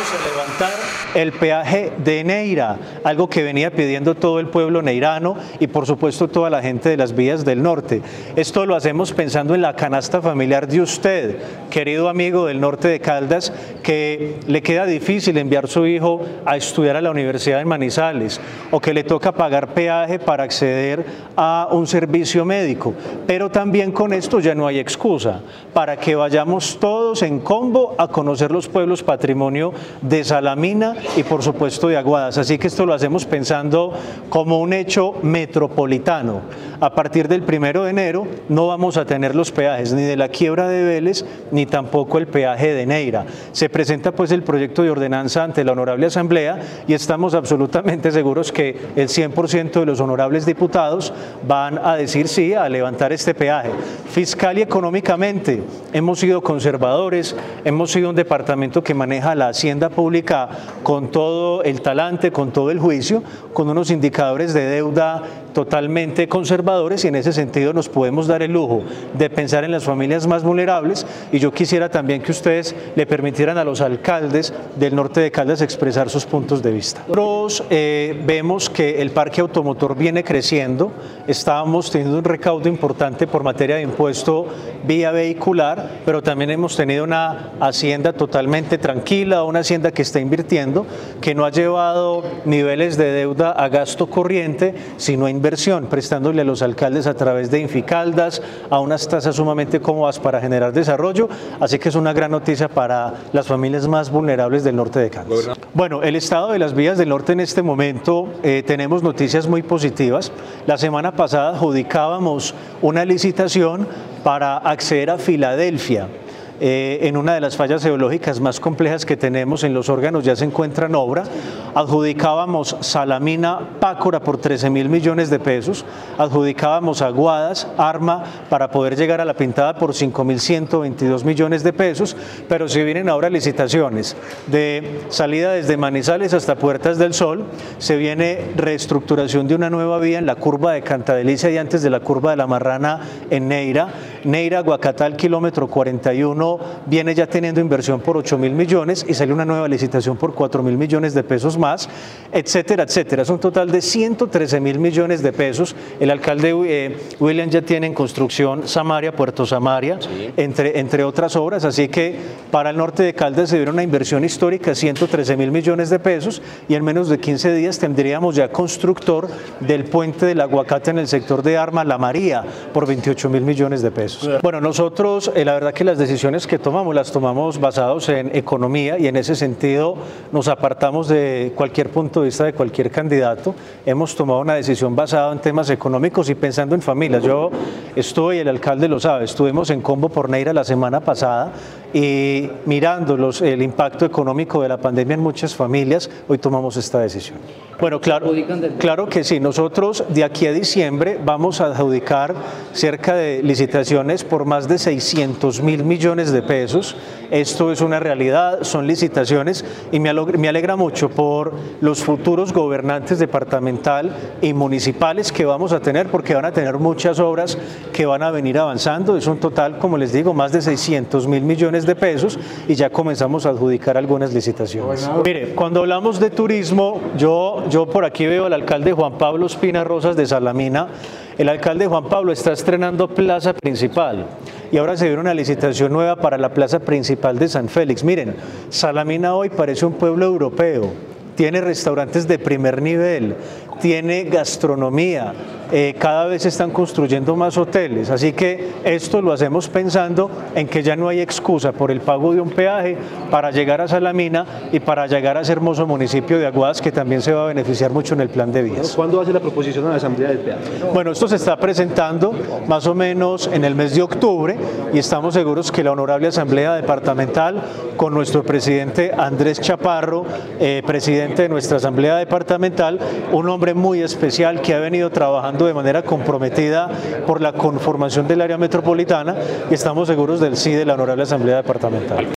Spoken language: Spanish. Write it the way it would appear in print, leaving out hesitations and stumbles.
a levantar el peaje de Neira, algo que venía pidiendo todo el pueblo neirano y por supuesto toda la gente de las vías del norte. Esto lo hacemos pensando en la canasta familiar de usted, querido amigo del norte de Caldas, que le queda difícil enviar a su hijo a estudiar a la Universidad de Manizales o que le toca pagar peaje para acceder a un servicio médico. Pero también con esto ya no hay excusa para que vayamos todos en combo a conocer los pueblos patrimonio de Salamina y por supuesto de Aguadas. Así que esto lo hacemos pensando como un hecho metropolitano. A partir del 1 de enero no vamos a tener los peajes ni de la quiebra de Vélez ni tampoco el peaje de Neira. Se presenta pues el proyecto de ordenanza ante la Honorable Asamblea y estamos absolutamente seguros que el 100% de los honorables diputados van a decir sí a levantar este peaje. Fiscal y económicamente hemos sido conservadores, hemos sido un departamento que maneja la hacienda pública con todo el talante, con todo el juicio, con unos indicadores de deuda totalmente conservadores y en ese sentido nos podemos dar el lujo de pensar en las familias más vulnerables y yo quisiera también que ustedes le permitieran a los alcaldes del norte de Caldas expresar sus puntos de vista. Nosotros vemos que el parque automotor viene creciendo, estábamos teniendo un recaudo importante por materia de impuesto vía vehicular, pero también hemos tenido una hacienda totalmente tranquila, una hacienda que está invirtiendo, que no ha llevado niveles de deuda a gasto corriente, sino a inversión, prestándole a los alcaldes a través de Inficaldas a unas tasas sumamente cómodas para generar desarrollo, así que es una gran noticia para las familias más vulnerables del norte de Caldas. Bueno, el estado de las vías del norte en este momento tenemos noticias muy positivas. La semana pasada adjudicábamos una licitación para acceder a Filadelfia. En una de las fallas geológicas más complejas que tenemos en los órganos ya se encuentra en obra. Adjudicábamos Salamina Pácora por 13.000 millones de pesos, adjudicábamos Aguadas, Arma para poder llegar a La Pintada por 5.122 millones de pesos, pero se vienen ahora licitaciones de salida desde Manizales hasta Puertas del Sol, se viene reestructuración de una nueva vía en la curva de Cantadelicia y antes de la curva de la Marrana en Neira, Guacatal kilómetro 41 viene ya teniendo inversión por 8.000 millones y sale una nueva licitación por 4.000 millones de pesos más, etcétera, etcétera. Es un total de 113.000 millones de pesos. El alcalde William ya tiene en construcción Samaria, Puerto Samaria, sí, entre otras obras, así que para el norte de Caldas se dieron una inversión histórica, 113.000 millones de pesos y en menos de 15 días tendríamos ya constructor del puente del Aguacate en el sector de Arma, La María, por 28.000 millones de pesos. Bueno, nosotros la verdad que las decisiones que tomamos las tomamos basados en economía y en ese sentido nos apartamos de cualquier punto de vista de cualquier candidato. Hemos tomado una decisión basada en temas económicos y pensando en familias. Yo estuve, y el alcalde lo sabe, estuvimos en Combo por Neira la semana pasada y mirando el impacto económico de la pandemia en muchas familias, hoy tomamos esta decisión. Bueno, claro que sí. Nosotros de aquí a diciembre vamos a adjudicar cerca de licitaciones por más de 600.000 millones de pesos. Esto es una realidad, son licitaciones y me alegra mucho por los futuros gobernantes departamental y municipales que vamos a tener porque van a tener muchas obras que van a venir avanzando. Es un total, como les digo, más de 600.000 millones de pesos y ya comenzamos a adjudicar algunas licitaciones. Mire, cuando hablamos de turismo, yo por aquí veo al alcalde Juan Pablo Espina Rosas de Salamina. El alcalde Juan Pablo está estrenando plaza principal y ahora se viene una licitación nueva para la plaza principal de San Félix. Miren, Salamina hoy parece un pueblo europeo, tiene restaurantes de primer nivel, tiene gastronomía, cada vez se están construyendo más hoteles, así que esto lo hacemos pensando en que ya no hay excusa por el pago de un peaje para llegar a Salamina y para llegar a ese hermoso municipio de Aguadas que también se va a beneficiar mucho en el plan de vías. ¿Cuándo hace la proposición a la Asamblea del peaje? Bueno, esto se está presentando más o menos en el mes de octubre y estamos seguros que la Honorable Asamblea Departamental con nuestro presidente Andrés Chaparro, presidente de nuestra Asamblea Departamental, un hombre muy especial que ha venido trabajando de manera comprometida por la conformación del área metropolitana y estamos seguros del sí de la Honorable Asamblea Departamental.